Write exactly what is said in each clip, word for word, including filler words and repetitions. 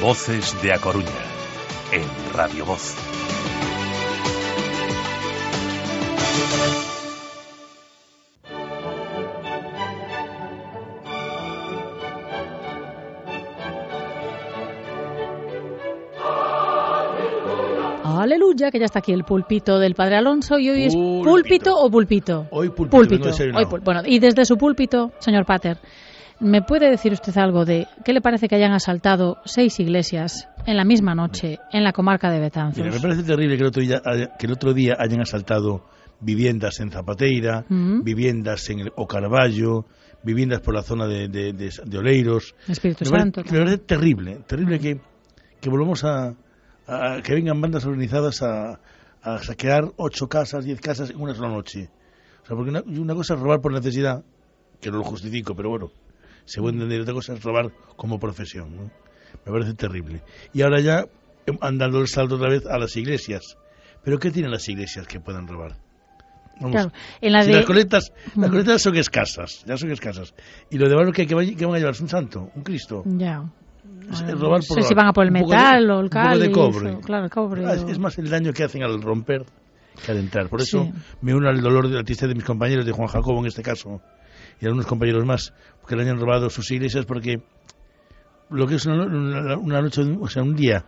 Voces de A Coruña, en Radio Voz. Aleluya, que ya está aquí el pulpito del Padre Alonso, y hoy es Púlpito. púlpito o pulpito. Hoy púlpito. Púlpito. vengo Hoy pul- bueno, y desde su púlpito, señor Pater, ¿me puede decir usted algo de qué le parece que hayan asaltado seis iglesias en la misma noche en la comarca de Betanzos? Mira, me parece terrible que el otro día, haya- que el otro día hayan asaltado viviendas en Zapateira, Mm. viviendas en el O Carballo, viviendas por la zona de, de, de, de Oleiros. Espíritu Me parece, Santo. me parece terrible, terrible que, que volvamos a, a que vengan bandas organizadas a, a saquear ocho casas, diez casas en una sola noche. O sea, porque una, una cosa es robar por necesidad, que no lo justifico, pero bueno, se puede entender. Otra cosa es robar como profesión, ¿no? Me parece terrible. Y ahora ya han dado el salto otra vez a las iglesias. ¿Pero qué tienen las iglesias que puedan robar? Vamos, Claro, en la si de... las coletas, las Mm. coletas son escasas, ya son escasas. Y lo de valor que, que, va- que van a llevarse un santo, un Cristo. Ya. Es Bueno, robar no por sé si robar. van a por el Un poco de- metal o el un poco de cáliz. cobre. o- claro, el cobre. Ah, es, o- es más el daño que hacen al romper que al entrar. Por eso Sí. me uno al dolor de la tristeza de mis compañeros, de Juan Jacobo en este caso, y algunos compañeros más, que le hayan robado sus iglesias, porque lo que es una, una, una noche, o sea, un día,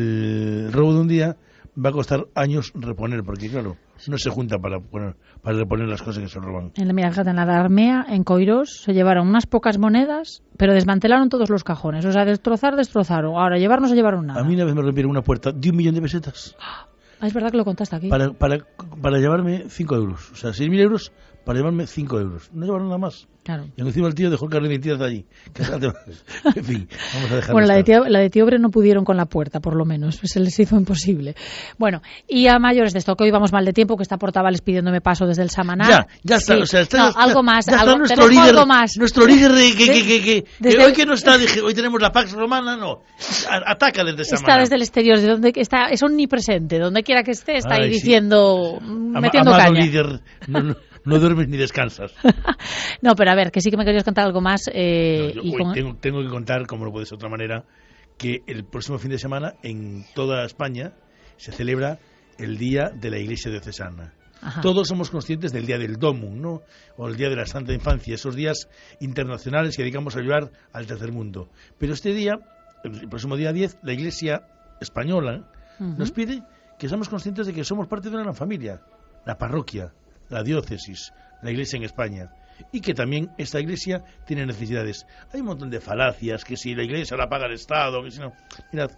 el robo de un día va a costar años reponer, porque claro, no se junta para, poner, para reponer las cosas que se roban. En la, mira, fíjate, en la de Armea, en Coirós, se llevaron unas pocas monedas, pero desmantelaron todos los cajones. O sea, destrozar, destrozaron. Ahora, llevar no se llevaron nada. A mí una vez me rompieron una puerta de un millón de pesetas Ah, es verdad que lo contaste aquí. para, para, para llevarme cinco euros. O sea, seis mil euros para llevarme cinco euros. No llevaron nada más. Claro. Y encima el tío dejó el carnet de identidad allí. Que en fin, vamos a dejar Bueno, la de, estar. tío, la de Tíobre no pudieron con la puerta, por lo menos. Se les hizo imposible. Bueno, y a mayores de esto, que hoy vamos mal de tiempo, que está Portavales pidiéndome paso desde el Samaná. Ya, ya está. Sí. O sea, está, No, está- algo más. ya está algo, nuestro tenemos líder, algo más. nuestro líder de- que, que, que, que, que Desde- hoy que no está, dije, hoy tenemos la Pax Romana, no. A- Ataca desde Samaná. Está desde el exterior, de donde está, es omnipresente. Donde quiera que esté, está ahí Ay, sí. diciendo, Ama- metiendo amado caña. líder, no, no, no duermes ni descansas. No, pero a ver, que sí que me querías contar algo más. Eh, No, yo y hoy con- tengo, tengo que contar, como no puede ser de otra manera, que el próximo fin de semana en toda España se celebra el Día de la Iglesia Diocesana. Ajá. Todos somos conscientes del Día del Domum, ¿no? O el Día de la Santa Infancia, esos días internacionales que dedicamos a ayudar al tercer mundo. Pero este día, el próximo día diez, la Iglesia española Ujú. nos pide que seamos conscientes de que somos parte de una gran familia, la parroquia, la diócesis, la Iglesia en España. Y que también esta Iglesia tiene necesidades. Hay un montón de falacias, que si la Iglesia la paga el Estado, que si no... Mirad,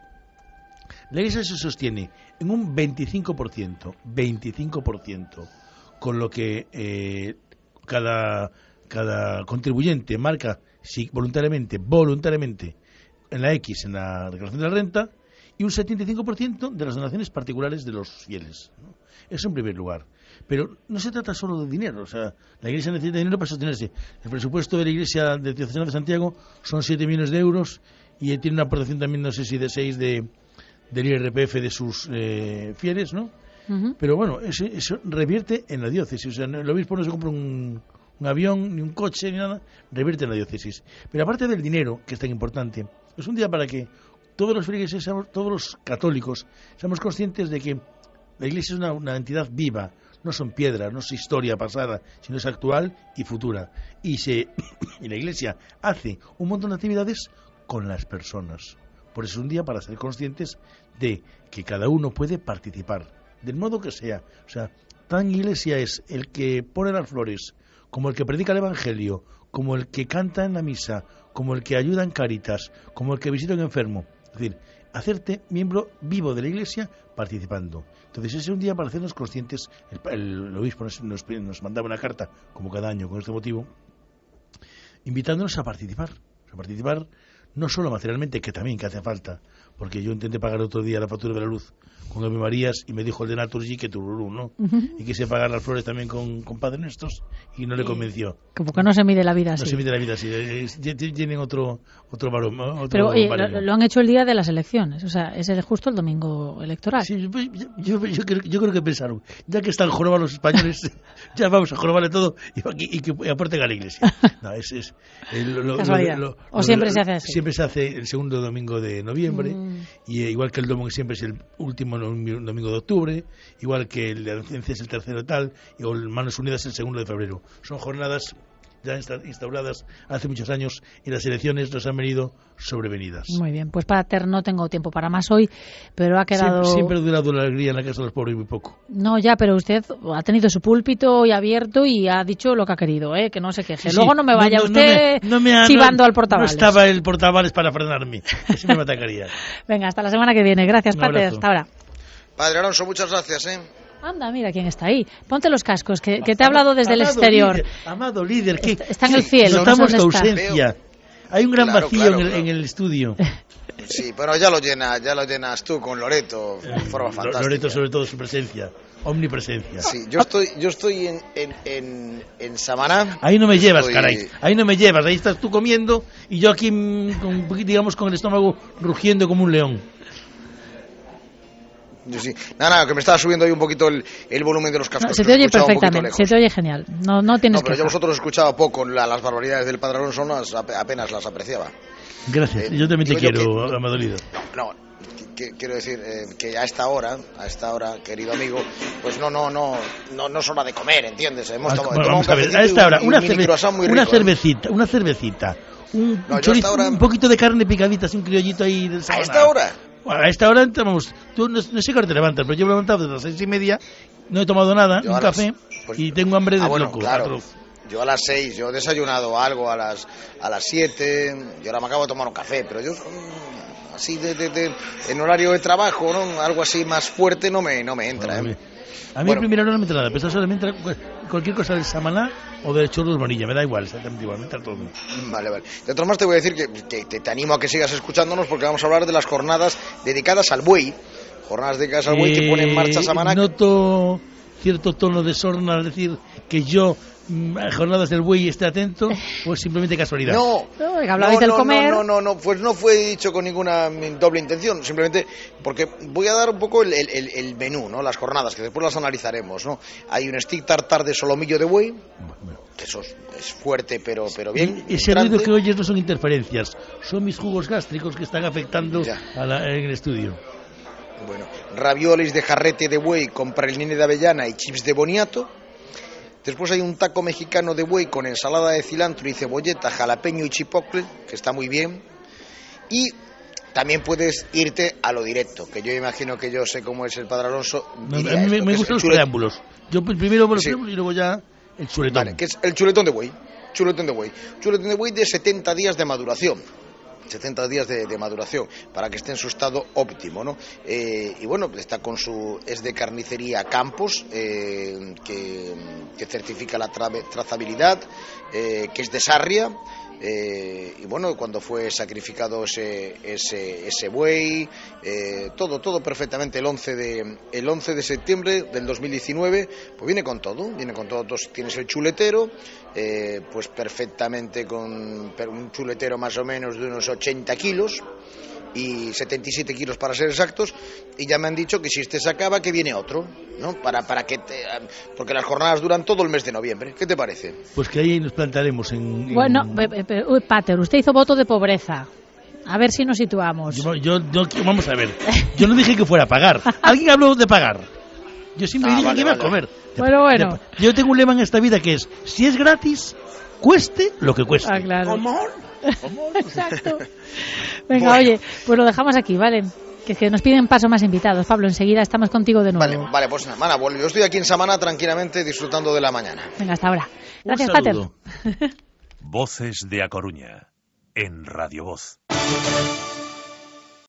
la Iglesia se sostiene en un veinticinco por ciento, veinticinco por ciento, con lo que eh, cada, cada contribuyente marca si, voluntariamente, voluntariamente, en la X, en la declaración de la renta, y un setenta y cinco por ciento de las donaciones particulares de los fieles, ¿no? Eso en primer lugar. Pero no se trata solo de dinero, o sea, la Iglesia necesita dinero para sostenerse. El presupuesto de la Iglesia de Diocesana de Santiago son siete millones de euros y tiene una aportación también, no sé si de seis de, del I R P F de sus eh, fieles, ¿no? Ujú. Pero bueno, eso, eso revierte en la diócesis, o sea, no- el obispo no se compra un, un avión, ni un coche, ni nada, revierte en la diócesis. Pero aparte del dinero, que es tan importante, es un día para que todos los feligreses, seamos- todos los católicos, seamos conscientes de que la Iglesia es una, una entidad viva, no son piedras, no es historia pasada, sino es actual y futura. Y, se, y la Iglesia hace un montón de actividades con las personas. Por eso es un día para ser conscientes de que cada uno puede participar, del modo que sea. O sea, tan Iglesia es el que pone las flores, como el que predica el Evangelio, como el que canta en la misa, como el que ayuda en Cáritas, como el que visita a un enfermo. Es decir, hacerte miembro vivo de la Iglesia participando. Entonces, ese es un día para hacernos conscientes. El, el, el obispo nos, nos, nos mandaba una carta, como cada año, con este motivo, invitándonos a participar. A participar no solo materialmente, que también que hace falta, porque yo intenté pagar otro día la factura de la luz con Ave Marías y me dijo el de Naturgy que tururú, ¿no? Ujú. Y quise pagar las flores también con, con Padre Nuestros y no le convenció. Como que no se mide la vida No así. se mide la vida así, eh, eh, tienen otro otro varón. Otro Pero oye, baremo. lo, lo han hecho el día de las elecciones, o sea, es el- justo el domingo electoral. Sí, yo, yo, yo creo, yo creo que pensaron, ya que están jorobados los españoles, ya vamos a jorobarle todo y, y, y que aporten a la Iglesia. No, es, es, eh, lo, lo, lo, Casualidad. lo, ¿O siempre se hace así? Siempre se hace el segundo domingo de noviembre, mm. y eh, igual que el domingo siempre es el último domingo de octubre, igual que el de la ciencia es el tercero tal, y el Manos Unidas el segundo de febrero. Son jornadas ya instauradas hace muchos años y las elecciones nos han venido sobrevenidas. Muy bien, pues Pater, no tengo tiempo para más hoy, pero ha quedado... Siempre, siempre ha durado la alegría en la casa de los pobres muy poco. No, ya, pero usted ha tenido su púlpito hoy abierto y ha dicho lo que ha querido, ¿eh? Que no se queje. Sí, Luego no me vaya no, no, usted no me, no me, chivando no, al portavales. No estaba el portavales para frenarme, así me atacaría. Venga, hasta la semana que viene. Gracias, Pater. Hasta ahora. Padre Alonso, muchas gracias, ¿eh? Anda, mira quién está ahí. Ponte los cascos, que, que te ha hablado desde amado el exterior. Líder, amado líder, que está, está en el cielo. Notamos no tu ausencia. Hay un gran claro, vacío claro, en, el, claro. en el estudio. Sí, pero ya lo llenas, ya lo llenas tú con Loreto, de forma fantástica. Loreto, sobre todo, su presencia, omnipresencia. Sí, yo estoy, yo estoy en, en, en, en Samaná. Ahí no me llevas, estoy... caray. Ahí no me llevas. Ahí estás tú comiendo y yo aquí, con, digamos, con el estómago rugiendo como un león. Yo sí. Nada, nada, que me estaba subiendo ahí un poquito el, el volumen de los cascos. No, se te oye perfectamente, se te oye genial. No, no tienes no, pero que... yo vosotros escuchaba poco la, las barbaridades del Padre Alonso, no, apenas las apreciaba. Gracias, eh, yo también te quiero, que, amado líder. No, que, quiero decir eh, que a esta hora, a esta hora, querido amigo, pues no, no, no, no, no es hora de comer, ¿entiendes? Hemos ah, tomado, bueno, tomado vamos a ver, a esta hora, una, cerve muy una rico, cervecita, ¿eh? una cervecita, un, no, chorizo, ahora... un poquito de carne picadita, así un criollito ahí del ¿A esta hora? Bueno, a esta hora entramos, tú no, no sé qué hora te levantas, pero yo me he levantado desde las seis y media, no he tomado nada, yo un café, las... pues... y tengo hambre de ah, bueno, loco. Claro. Yo a las seis, yo he desayunado algo a las a las siete, y ahora me acabo de tomar un café, pero yo así de, de, de en horario de trabajo, ¿no? Algo así más fuerte no me no me entra, bueno, ¿eh? A mí bueno. primero no me entra nada, pero solamente cualquier cosa del Samaná o del churros Bonilla, me da igual, exactamente igual, me entra todo. Vale, vale. De todas maneras te voy a decir que, que te, te animo a que sigas escuchándonos porque vamos a hablar de las jornadas dedicadas al buey, jornadas dedicadas al buey eh, que pone en marcha Samaná. Noto cierto tono de sorna al decir que yo a jornadas del buey esté atento, o es simplemente casualidad. No, no, no, del no, comer. no, no, no, pues no fue dicho con ninguna doble intención, simplemente porque voy a dar un poco el, el, el menú, ¿no? Las jornadas, que después las analizaremos, ¿no? Hay un stick tartar de solomillo de buey, que eso es, es fuerte, pero, pero bien. Y ese entrante. Ruido que oyes no son interferencias, son mis jugos gástricos que están afectando a la, en el estudio. Bueno, raviolis de jarrete de buey con praline de avellana y chips de boniato. Después hay un taco mexicano de buey con ensalada de cilantro y cebolleta, jalapeño y chipotle, que está muy bien. Y también puedes irte a lo directo, que yo imagino que yo sé cómo es el Padre Alonso. No, a mí me, me gustan los preámbulos. Yo primero los sí. preámbulos y luego ya el chuletón. Vale, que es el chuletón de buey. Chuletón de buey. Chuletón de buey de setenta días de maduración. setenta días de, de maduración para que esté en su estado óptimo, ¿no? Eh, y bueno, está con su es de carnicería Campos, eh, que, que certifica la tra trazabilidad, eh, que es de Sarria. Eh, y bueno, cuando fue sacrificado ese ese, ese buey, eh, todo todo perfectamente el once de el once de septiembre del dos mil diecinueve, pues viene con todo, viene con todo. Entonces, tienes el chuletero, eh, pues perfectamente con un chuletero más o menos de unos ochenta kilos y setenta y siete kilos para ser exactos, y ya me han dicho que si este se acaba que viene otro, ¿no? Para para que te, porque las jornadas duran todo el mes de noviembre. ¿Qué te parece? Pues que ahí nos plantaremos en, en... Bueno, uy, Pater, usted hizo voto de pobreza. A ver si nos situamos. Yo, yo, yo vamos a ver. Yo no dije que fuera a pagar. Alguien habló de pagar. Yo siempre ah, dije vale, que iba vale. a comer. Bueno, bueno. Yo tengo un lema en esta vida que es: si es gratis, cueste lo que cueste. Ah, claro. Amor. Exacto. Venga, bueno. Oye, pues lo dejamos aquí, ¿vale? Que, que nos piden paso más invitados. Pablo, enseguida estamos contigo de nuevo. Vale, vale, pues nada, Mana, yo estoy aquí en Samaná tranquilamente disfrutando de la mañana. Venga, hasta ahora. Gracias, Pater. Voces de A Coruña, en Radio Voz.